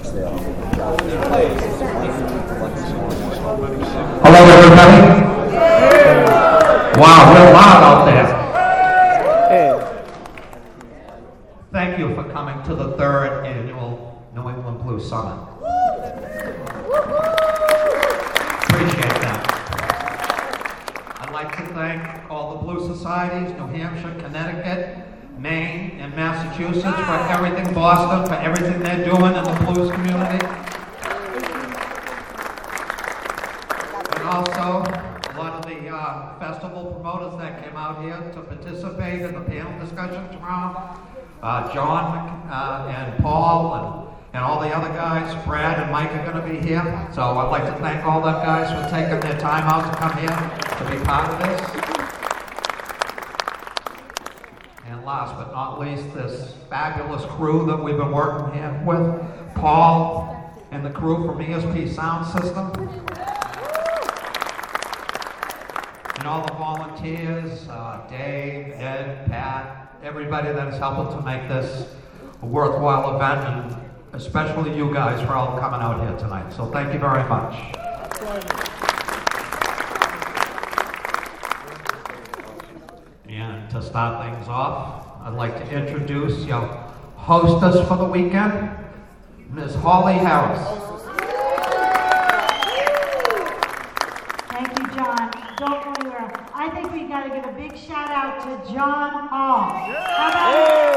Hello, everybody. Wow, we're loud out there. Thank you for coming to the 3rd annual New England Blues Summit. Appreciate that. I'd like to thank all the Blues Societies, New Hampshire, Connecticut, Maine, and Massachusetts for everything, Boston, for everything they're doing in the blues community. And also, a lot of the festival promoters that came out here to participate in the panel discussion tomorrow. John and Paul and all the other guys, Brad and Mike are going to be here. So I'd like to thank all them guys for taking their time out to come here to be part of this. And last but not least, this fabulous crew that we've been working here with, Paul and the crew from ESP Sound System. And all the volunteers, Dave, Ed, Pat, everybody that is helping to make this a worthwhile event, and especially you guys for all coming out here tonight. So thank you very much. And to start things off, I'd like to introduce your hostess for the weekend, Ms. Holly Harris. Thank you, John. Don't go anywhere. I think we've got to give a big shout out to John Hall. How about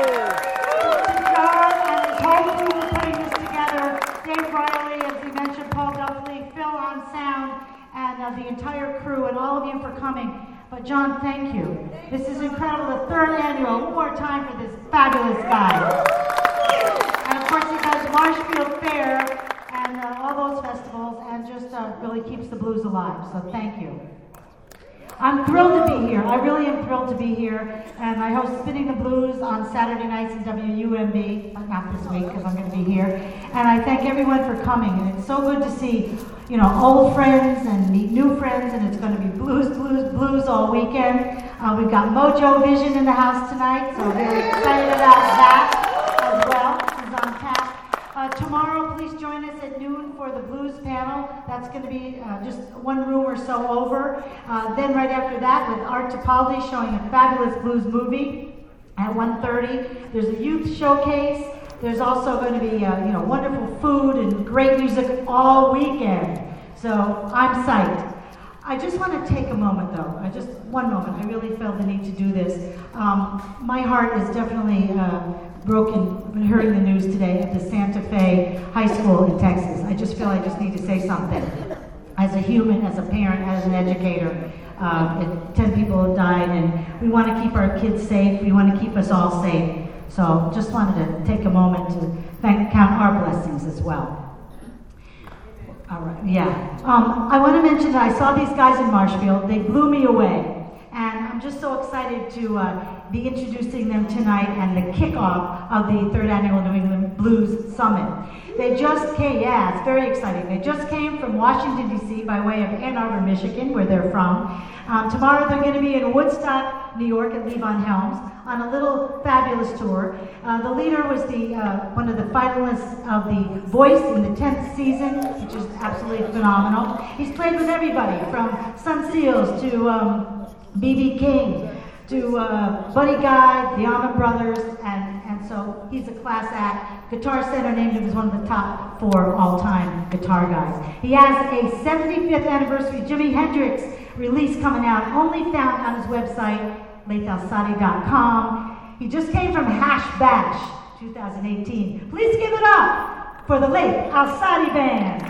to John and his whole crew for putting this together. Dave Riley, as we mentioned, Paul Duffley, Phil on sound, and the entire crew, and all of you for coming. But John, thank you. This is incredible. The 3rd annual. One more time for this fabulous guy. And of course, he does Marshfield Fair and all those festivals, and just really keeps the blues alive. So thank you. I'm thrilled to be here. I really am thrilled to be here. And I host Spinning the Blues on Saturday nights in WUMB, but not this week because I'm going to be here. And I thank everyone for coming. And it's so good to see, old friends and meet new friends. And it's going to be blues, blues, blues all weekend. We've got Mojo Vision in the house tonight, so very excited about that as well. She's on tap. Tomorrow, please join us at noon for the blues panel. That's going to be just one room or so over. Then right after that, with Art Tipaldi showing a fabulous blues movie at 1:30. There's a youth showcase. There's also going to be wonderful food and great music all weekend. So I'm psyched. I just want to take a moment, though. One moment. I really felt the need to do this. My heart is definitely broken hearing the news today at the Santa Fe High School in Texas. I just feel I just need to say something. As a human, as a parent, as an educator, 10 people have died, and we want to keep our kids safe. We want to keep us all safe. So just wanted to take a moment to count our blessings as well. All right, yeah. I want to mention that I saw these guys in Marshfield. They blew me away. And I'm just so excited to be introducing them tonight and the kickoff of the 3rd Annual New England Blues Summit. They just came, it's very exciting. They just came from Washington, D.C. by way of Ann Arbor, Michigan, where they're from. Tomorrow they're going to be in Woodstock, New York at Levon Helms on a little fabulous tour. The leader was one of the finalists of The Voice in the 10th season, which is absolutely phenomenal. He's played with everybody from Sun Seals to B.B. King to Buddy Guy, the Allman Brothers, and so he's a class act. Guitar Center named him as one of the top 4 all-time guitar guys. He has a 75th anniversary Jimi Hendrix release coming out, only found on his website, latealsati.com. He just came from Hash Bash 2018. Please give it up for the Late Alsati Band.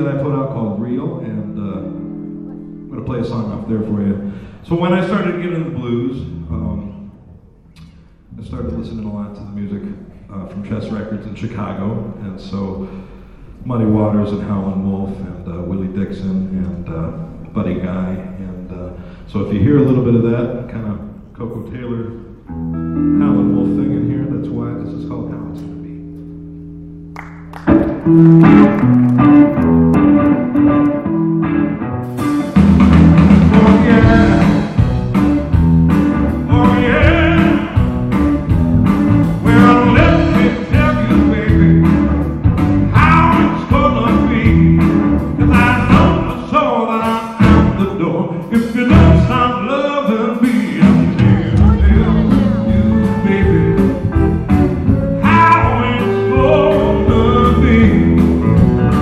that I put out called Real, and I'm going to play a song off there for you. So when I started getting into the blues, I started listening a lot to the music from Chess Records in Chicago, and so Muddy Waters and Howlin' Wolf and Willie Dixon and Buddy Guy, and so if you hear a little bit of that kind of Coco Taylor Howlin' Wolf thing in here, that's why this is called How It's Gonna Be. Oh yeah, oh yeah. Well, let me tell you, baby, how it's gonna be. 'Cause I know the soul that I'm out the door. If you don't stop loving me, I'm telling you, baby, how it's gonna be.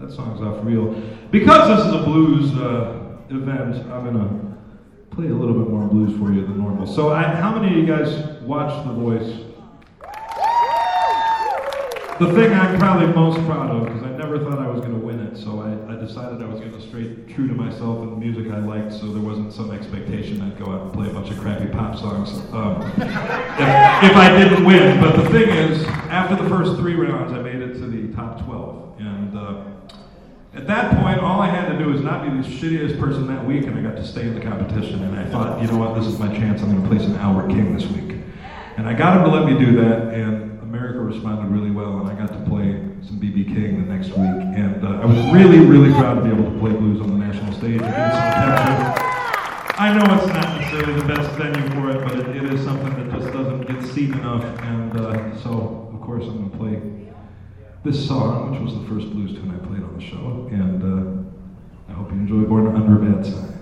That song's off reel. Because this is a blues event, I'm going to play a little bit more blues for you than normal. So how many of you guys watch The Voice? The thing I'm probably most proud of, because I never thought I was going to win it, so I decided I was going to stay true to myself and the music I liked, so there wasn't some expectation I'd go out and play a bunch of crappy pop songs if I didn't win. But the thing is, after the first 3 rounds, I made it to the top 12. And at that point, all I had to do was not be the shittiest person that week, and I got to stay in the competition. And I thought, you know what, this is my chance. I'm going to play some Albert King this week. And I got him to let me do that, and America responded really well, and I got to play some B.B. King the next week. And I was really, really proud to be able to play blues on the national stage and get some attention. I know it's not necessarily the best venue for it, but it is something that just doesn't get seen enough. And so, of course, I'm going to play this song, which was the first blues tune I played on the show. And I hope you enjoy Born Under a Bad Sign.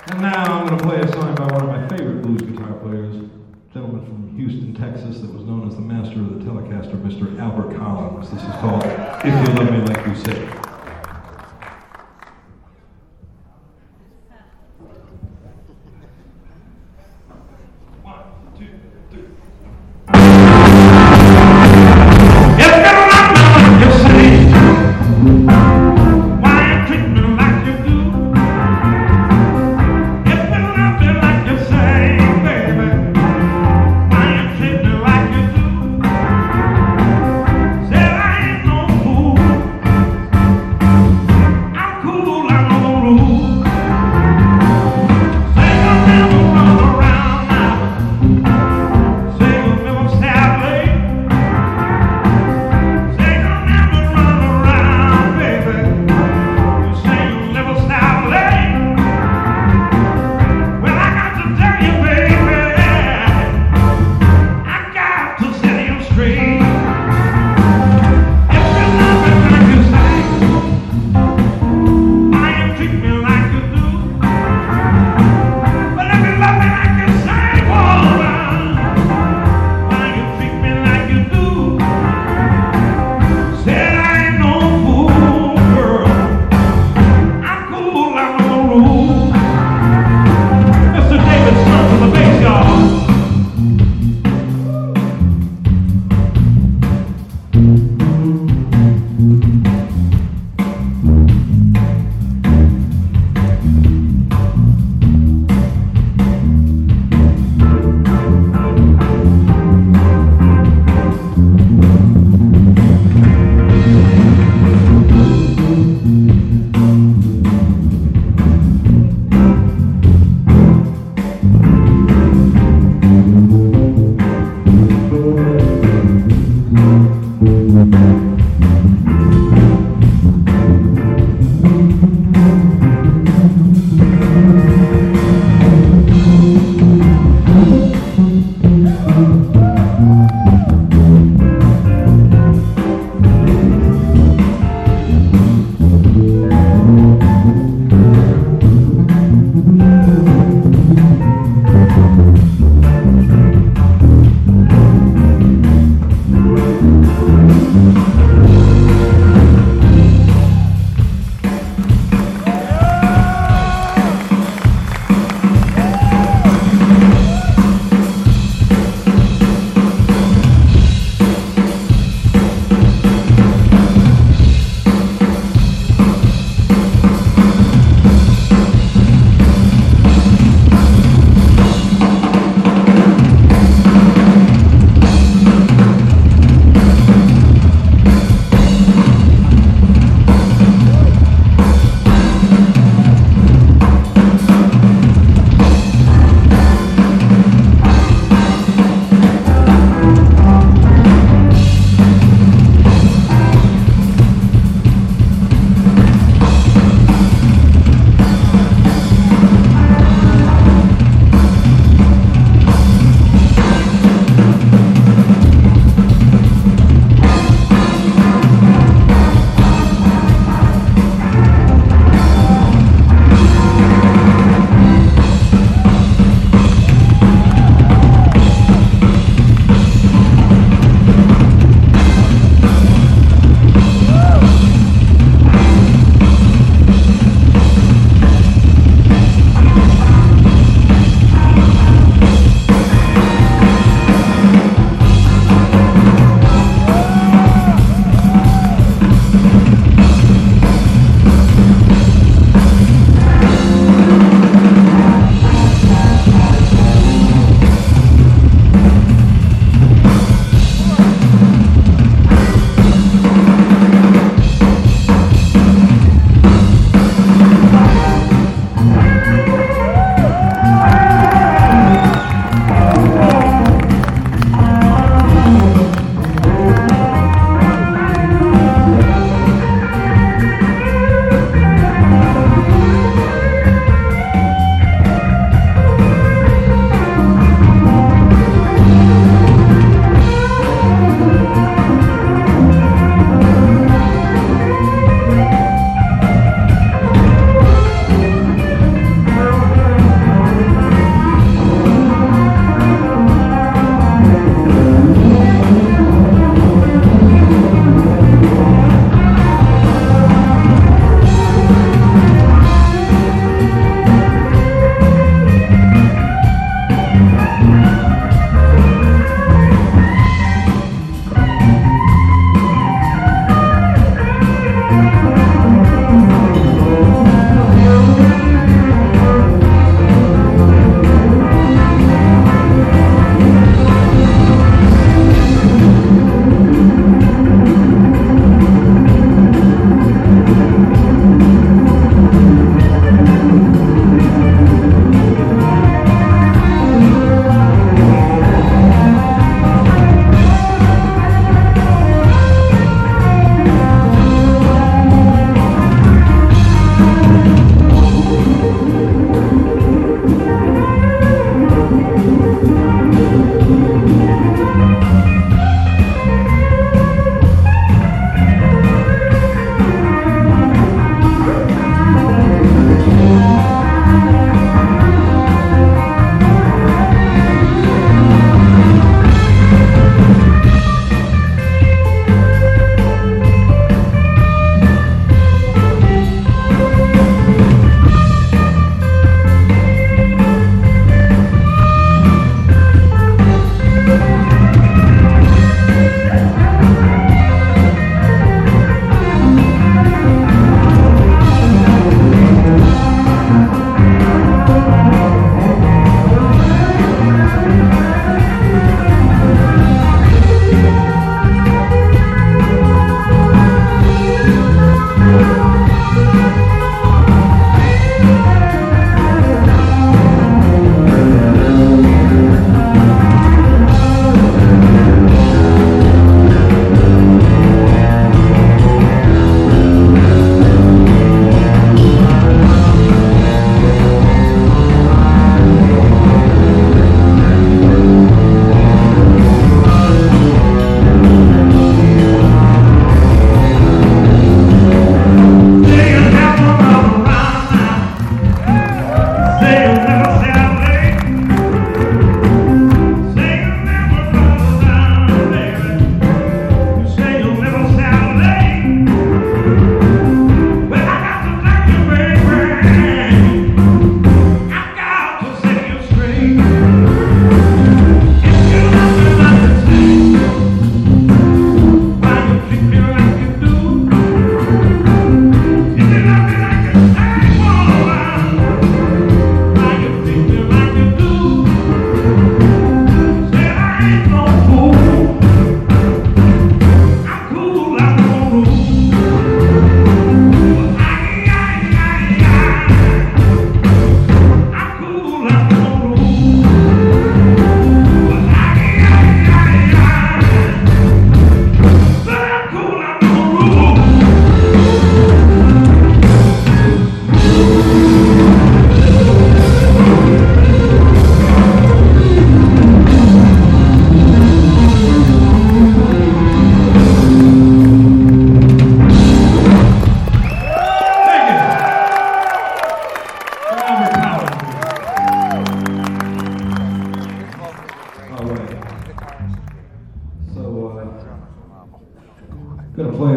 And now I'm going to play a song by one of my favorite blues guitar players, a gentleman from Houston, Texas, that was known as the master of the Telecaster, Mr. Albert Collins. This is called If You Love Me Like You Say.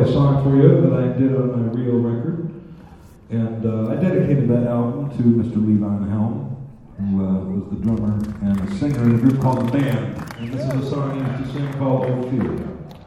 a song for you that I did on my real record. And I dedicated that album to Mr. Levon Helm, who was the drummer and the singer in a group called The Band. And this is a song he used to sing called Ophelia.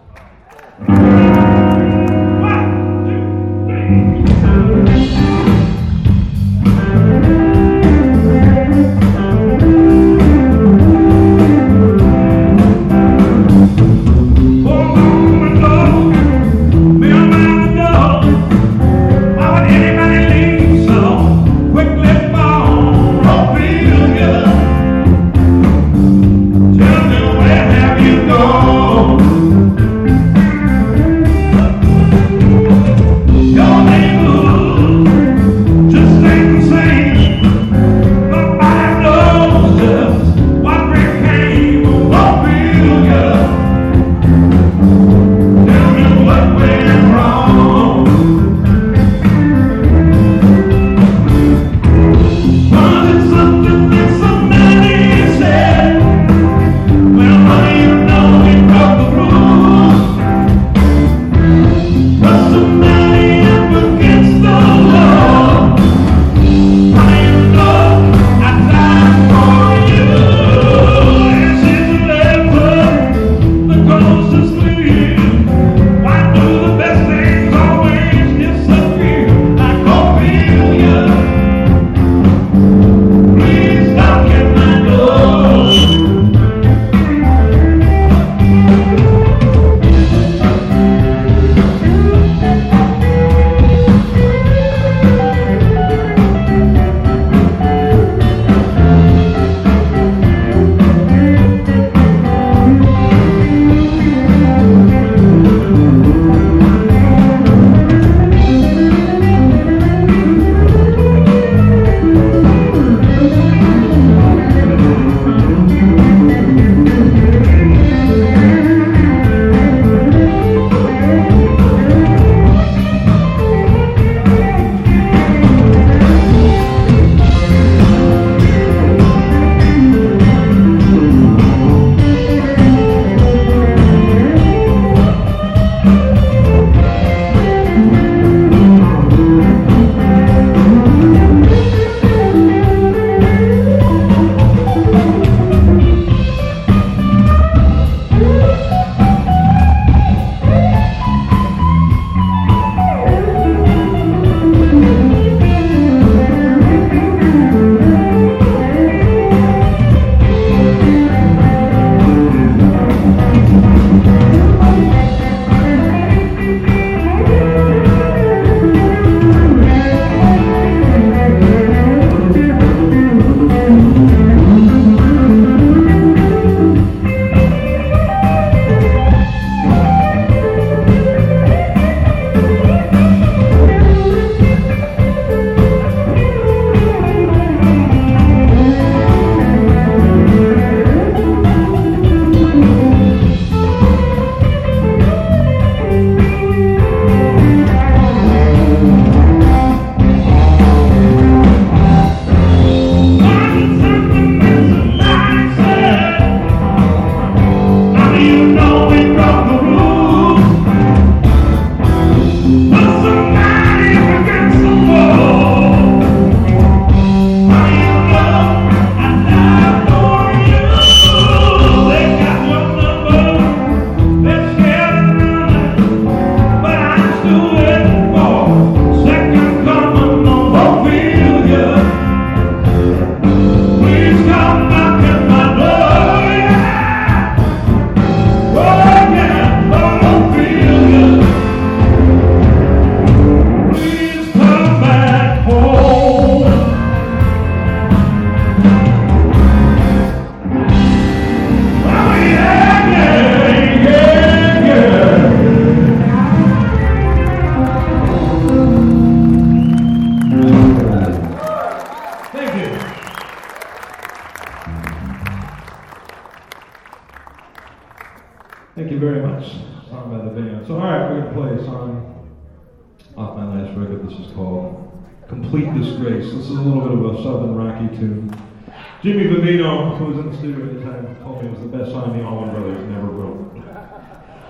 Thank you very much. Song by the band. So, all right, we're going to play a song off my last record. This is called Complete Disgrace. This is a little bit of a southern rocky tune. Jimmy Vivino, who was in the studio at the time, told me it was the best song the Allman Brothers never wrote.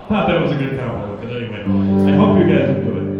Thought that was a good compliment, but anyway, I hope you guys enjoy it.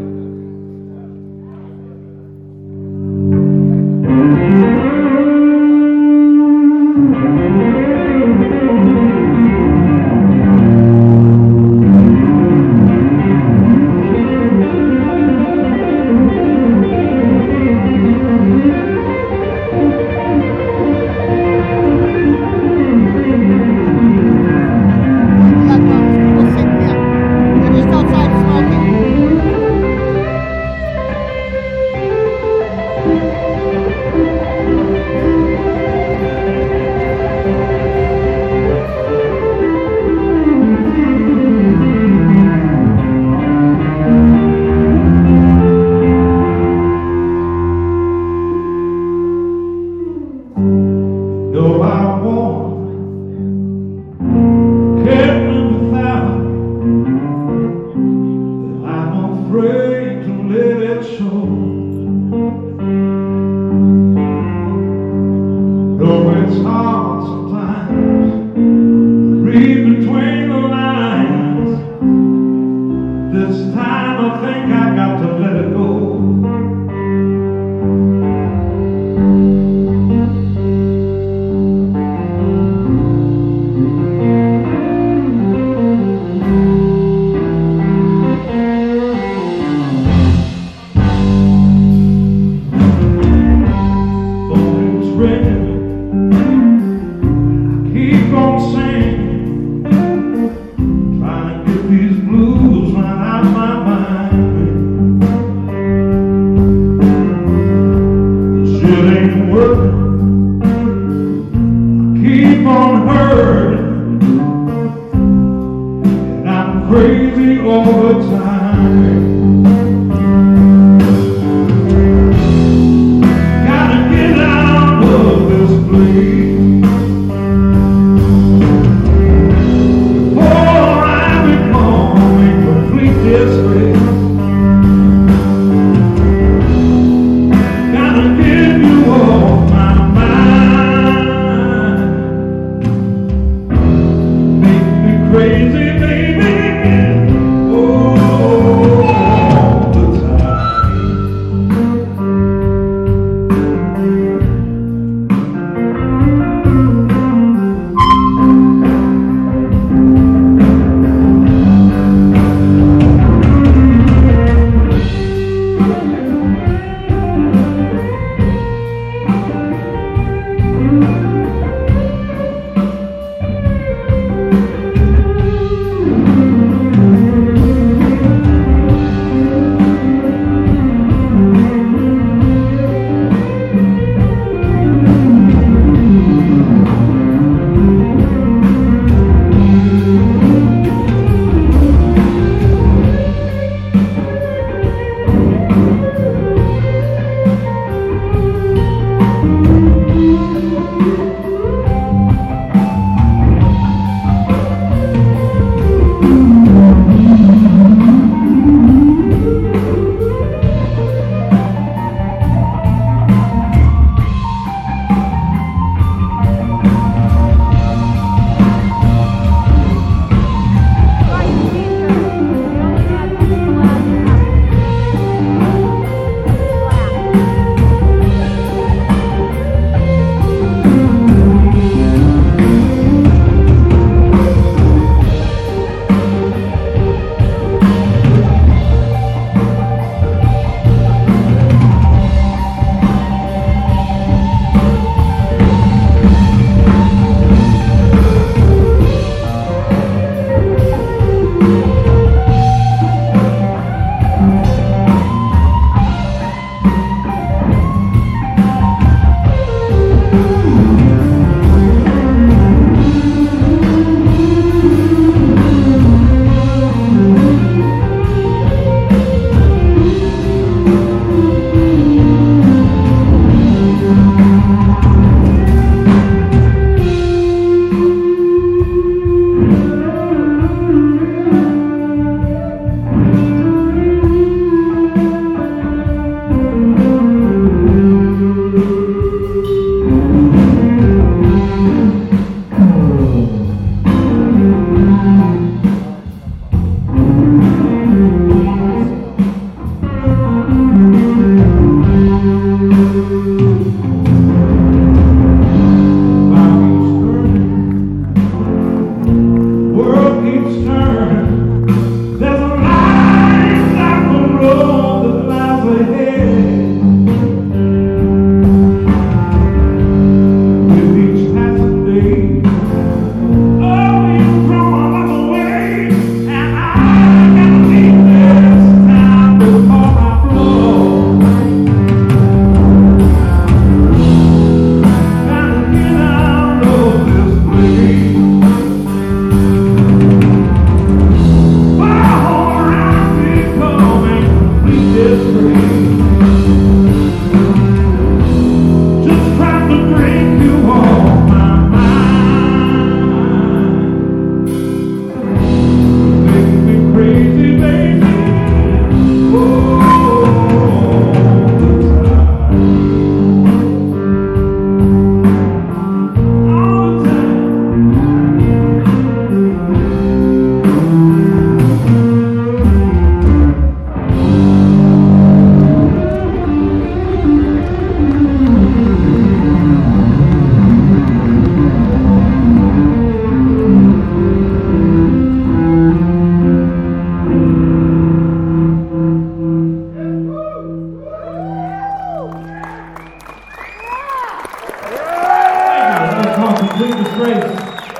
Complete Disgrace.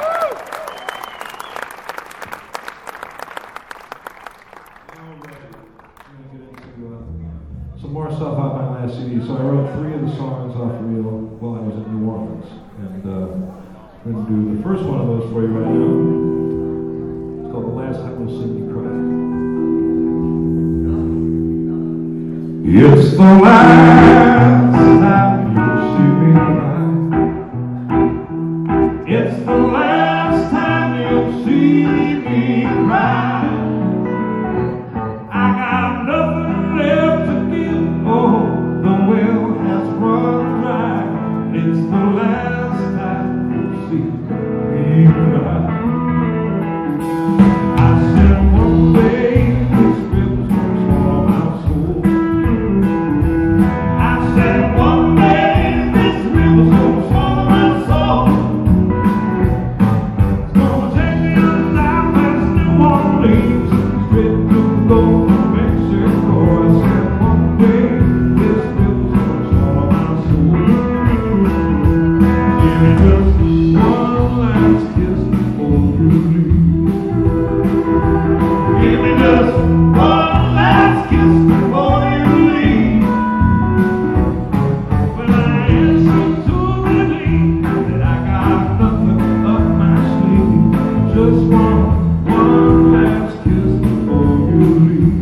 Some more stuff off my last CD. So I wrote 3 of the songs off reel while I was in New Orleans. And I'm going to do the first one of those for you right now. It's called The Last Time You'll See Me Cry. It's the last time you'll see me cry. It's the last time you'll see me cry. I got nothing left to give. Oh, the well has run dry. It's the last time you'll see me cry. I said one day this river's gonna swallow my soul. I said one day this river's gonna swallow my soul. It's gonna take me down past New Orleans, straight to go to Mexico. I said one day this river's gonna swallow my soul. Give me just one last kiss before you leave. Give me just one last kiss before you leave. When I ask you to believe that I got nothing up my sleeve, just one last kiss before you leave.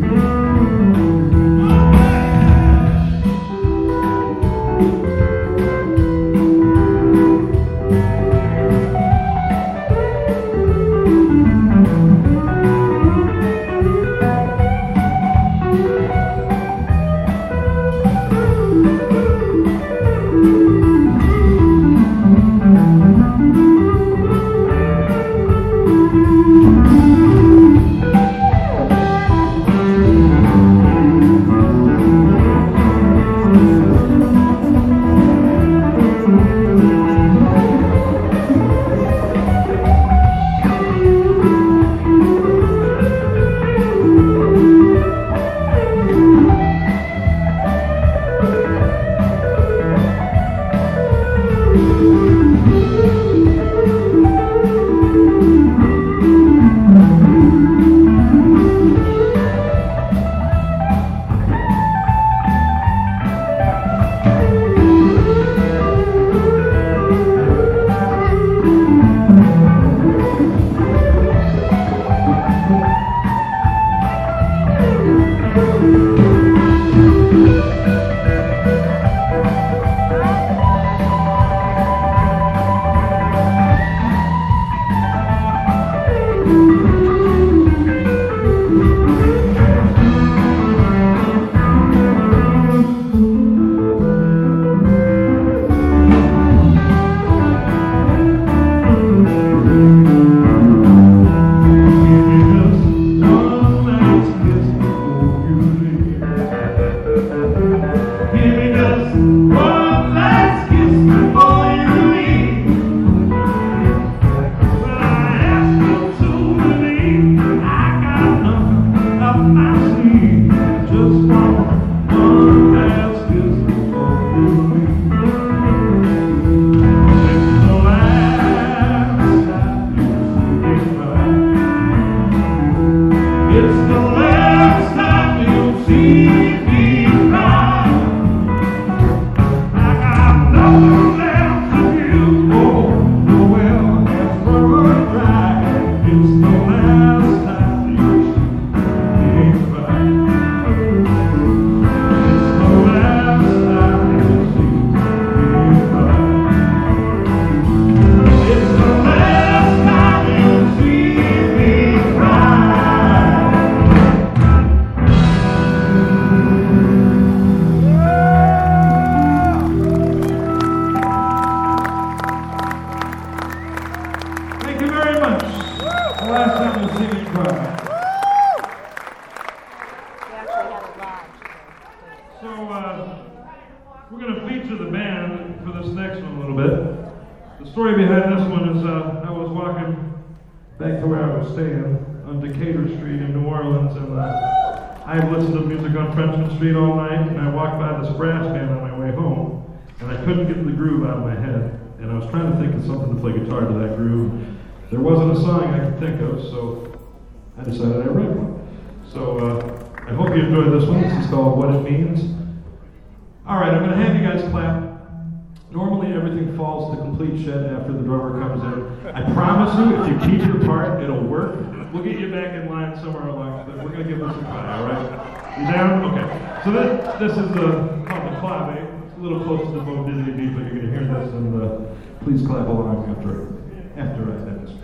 Street all night, and I walked by this brass band on my way home, and I couldn't get the groove out of my head, and I was trying to think of something to to play guitar to that groove. There wasn't a song I could think of, so I decided I'd write one. So I hope you enjoyed this one. This is called What It Means. All right, I'm going to have you guys clap. Normally everything falls to complete shit after the drummer comes in. I promise you, if you keep your part, it'll work. We'll get you back in line somewhere along, but we're going to give this a try, all right? You down? Okay. So this is called the clave. It's a little close to the Bo Diddley beat, but you're going to hear this, and please clap along after I demonstrate.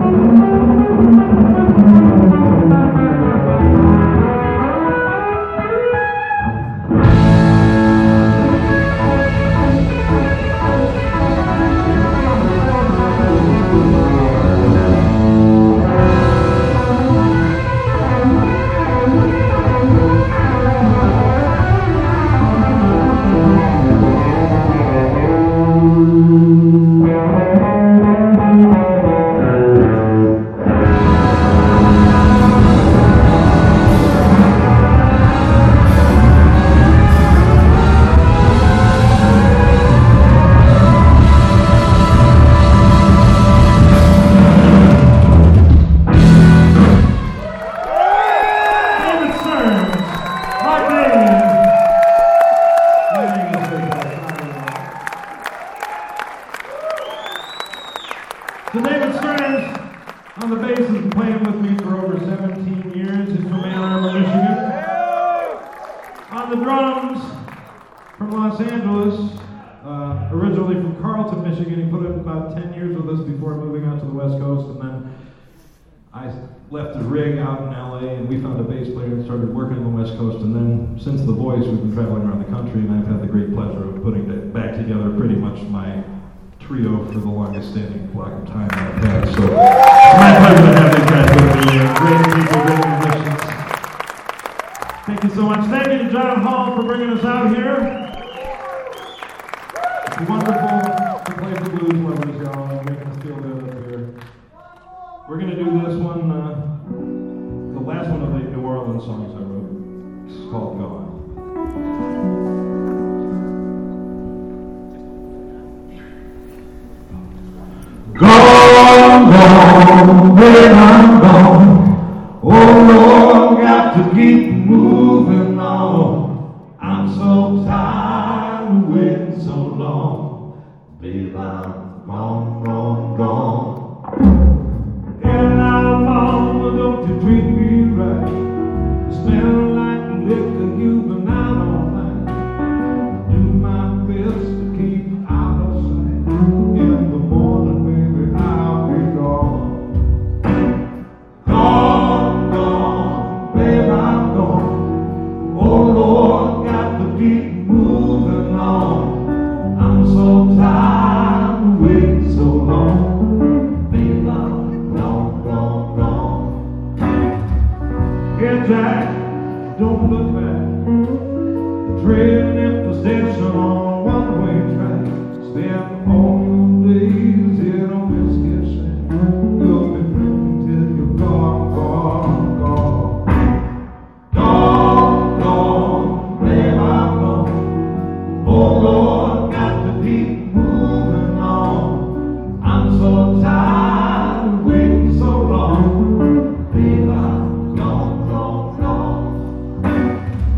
So David Stearns on the bass has been playing with me for over 17 years. He's from Ann Arbor, Michigan. On the drums from Los Angeles, originally from Carlton, Michigan. He put in about 10 years with us before moving out to the West Coast, and then I left the rig out in LA, and we found a bass player and started working on the West Coast. And then since The Voice, we've been traveling around the country, and I've had the great pleasure of putting back together pretty much my trio for the longest standing block of time I've had. So it's my pleasure to have these guys with me. Great people, great musicians. Thank you so much. Thank you to John Hall for bringing us out here. It's wonderful to play the blues lovers, y'all, and making us feel good up here. We're going to do this one, the last one of the New Orleans songs I wrote. It's called Gone. Gone, gone, when I'm gone. Oh Lord, got to keep moving on. I'm so tired of waiting so long. Babe, I'm gone, gone, gone. And I'm on, don't you treat me right. You smell like liquor, you've been out all night. Do my best to keep out of sight. In the morning, baby, I'll be gone. Gone, gone, babe, I'm gone. Oh Lord, got to keep moving on. I'm so tired of waiting so long. Babe, I'm gone, gone, gone. Here, Jack, don't look back. The train at the station on a one-way track. Spend all your days in a whiskey shack. You'll be drinking till you're gone, gone, gone. Gone, gone, babe, I'm gone. Oh Lord, got to keep moving on. I'm so tired of waiting so long. Babe, I'm gone, gone, gone.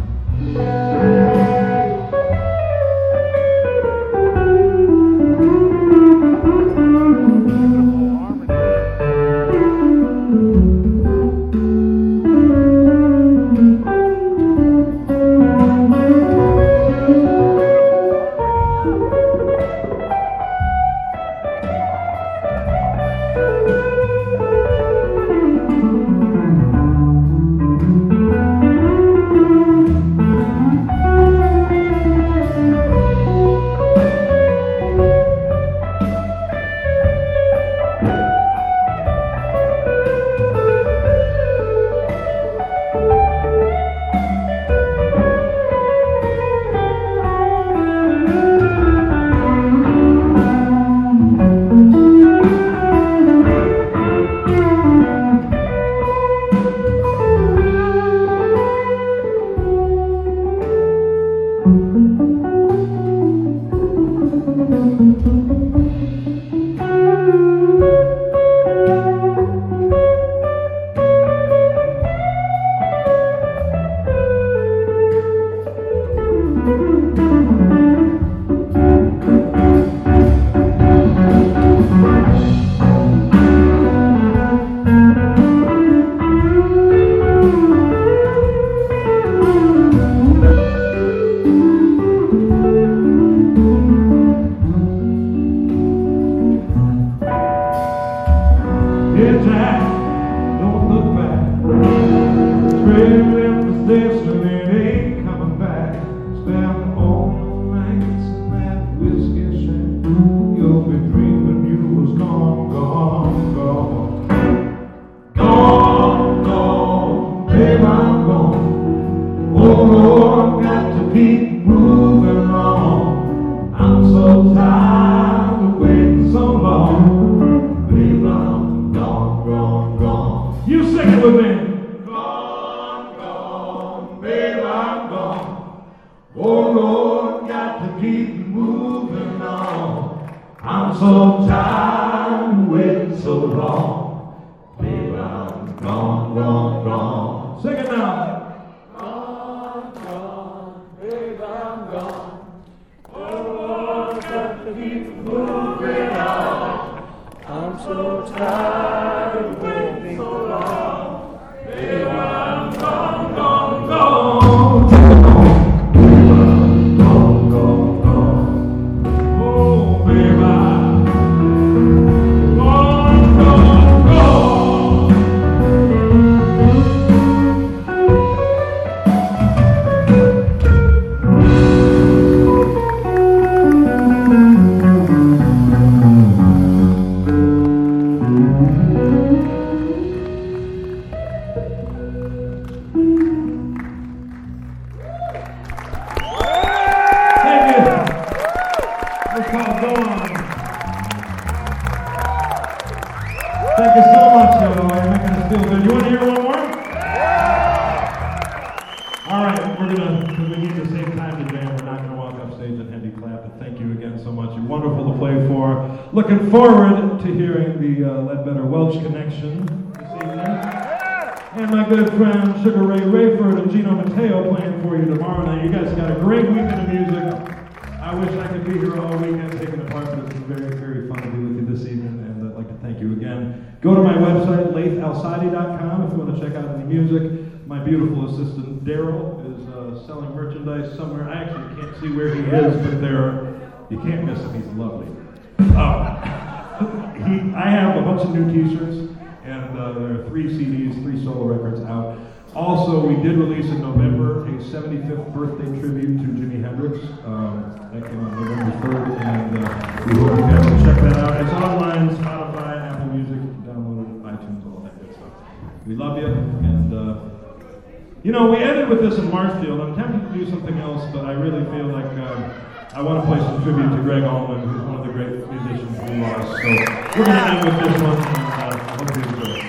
Jack, don't look back. Train left the station and ain't coming back. Spend all the nights in that whiskey shack. You'll be dreaming you was gone, gone, gone. Gone, gone, babe, I'm gone. Oh Lord, got to keep moving on. I'm so tired of waiting so long. Babe, I'm gone, gone, gone. You sing it with me. Gone, gone, babe, I'm gone. Oh Lord, got to keep moving on. I'm so tired of waiting so long. Babe, I'm gone, gone, gone. Sing it now. Gone, gone, babe, I'm gone. Oh Lord, got to keep moving on. I'm so tired of waiting so long. Babe, I'm gone, gone, gone. Gone, gone, gone. Oh, babe, I'm gone, gone, gone. Thank you. It's called Go On. Thank you so much, y'all. You're making us feel good. You want to hear one more? All right, because we need to save time today, we're not going to walk up stage and handy clap. But thank you again so much. You're wonderful to play for. Looking forward to hearing the Ledbetter Welch Connection this evening. And my good friend Sugar Ray Rayford and Gino Matteo playing for you tomorrow night. You guys got a great weekend of music. I wish I could be here all weekend taking a part, but it's been very, very fun to be with you this evening, and I'd like to thank you again. Go to my website, lathalsadi.com, if you want to check out any music. My beautiful assistant, Daryl, is selling merchandise somewhere. I actually can't see where he is, but you can't miss him. He's lovely. I have a bunch of new t-shirts, and there are 3 CDs, 3 solo records out. Also, we did release in November a 75th birthday tribute to Jimi Hendrix. That came on November 3rd, and we hope you guys can check that out. It's online, Spotify, Apple Music, you can download it, iTunes, all that good stuff. We love you, and we ended with this in Marshfield. I'm tempted to do something else, but I really feel like I want to play some tribute to Greg Allman, who's one of the great musicians we lost. So we're going to end with this one, and I hope you enjoy it.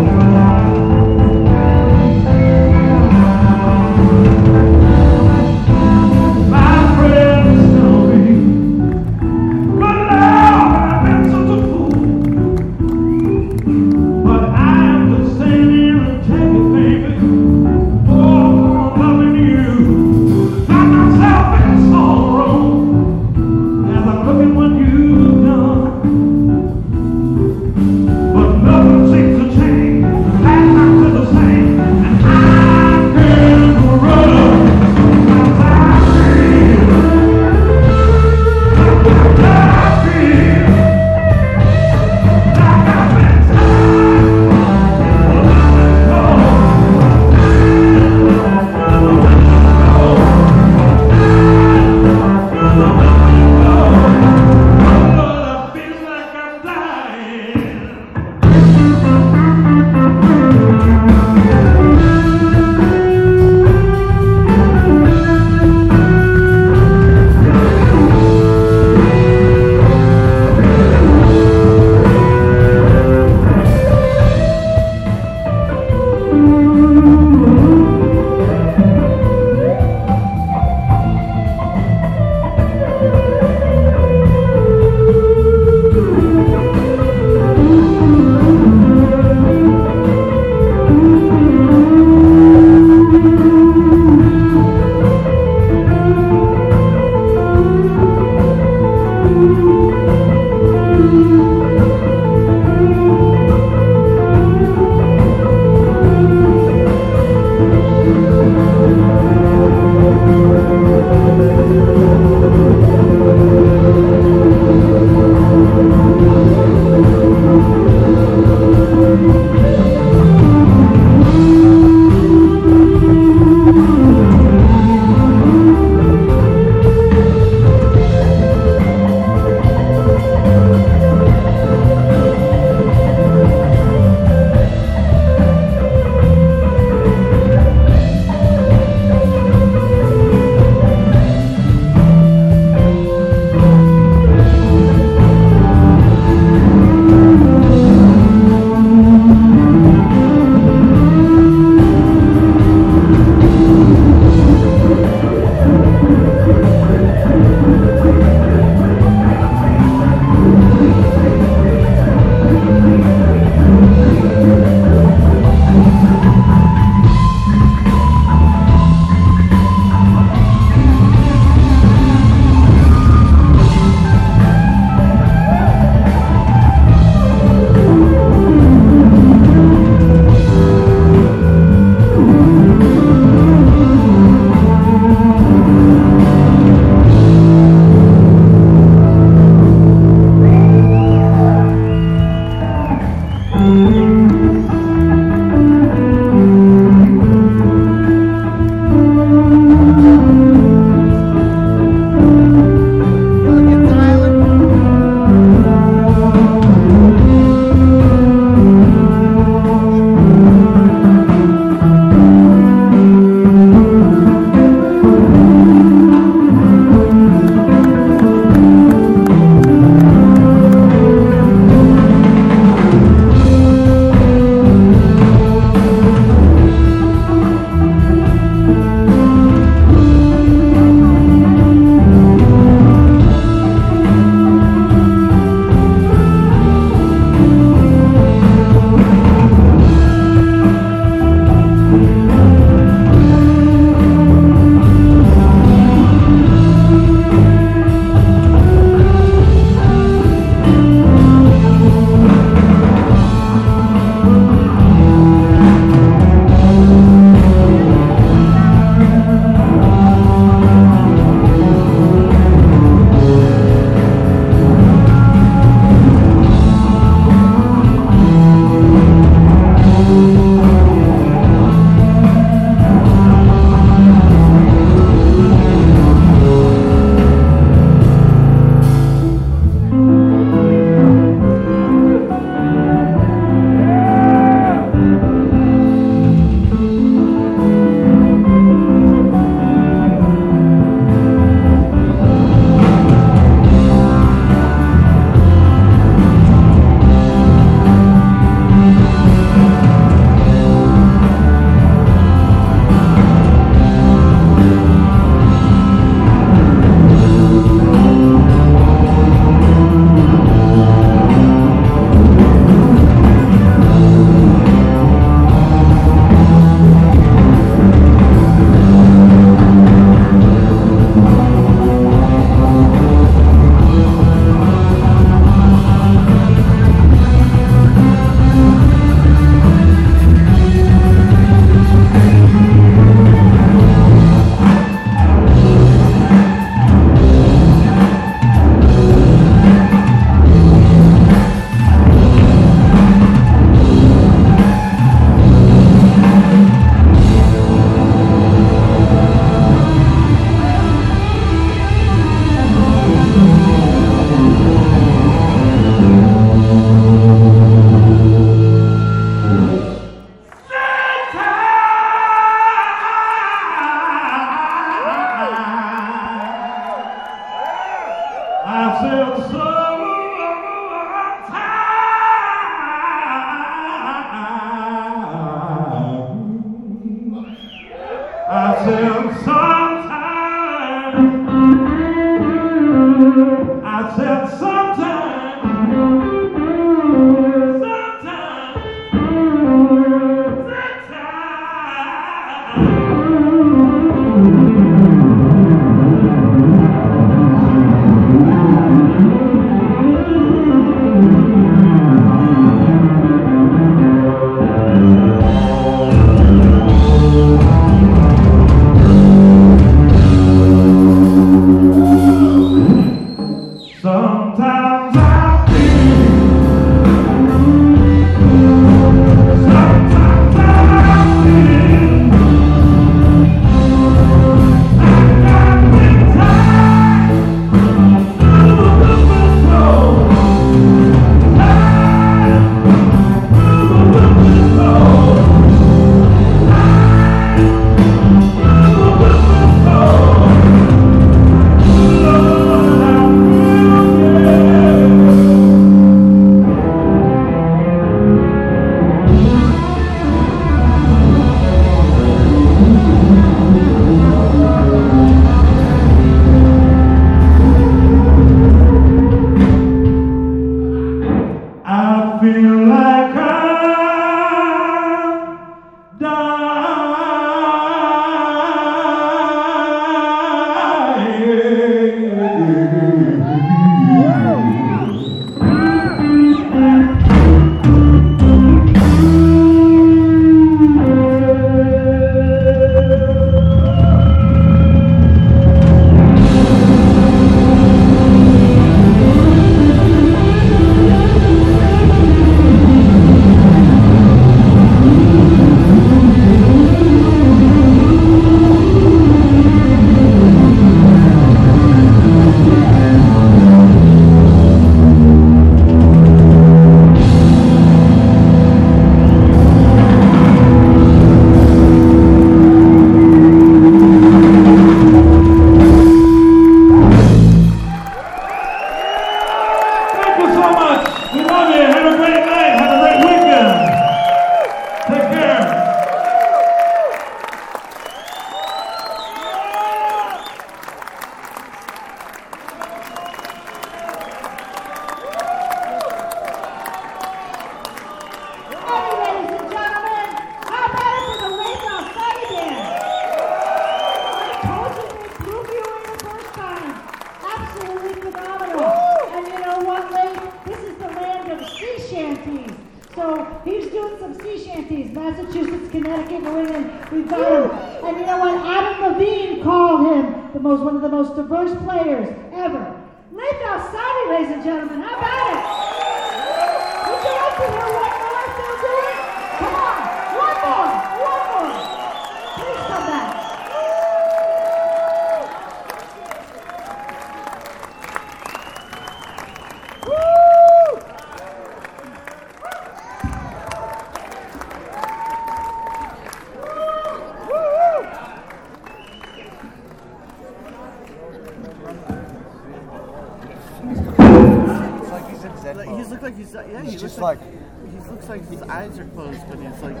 He looks like his eyes are closed, but he's like,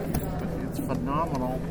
it's phenomenal.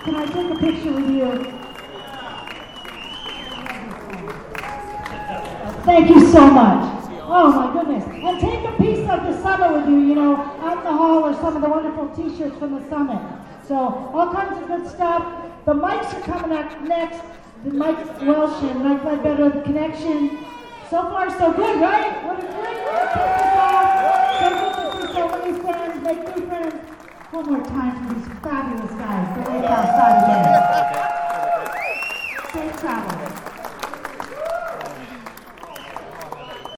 can I take a picture with you? Thank you so much. Oh my goodness. And take a piece of the summit with you, you know, out in the hall are some of the wonderful t-shirts from the summit. So all kinds of good stuff. The mics are coming up next. The Mike Welsh and Mike Ledbetter, The Connection. So far so good, right? What is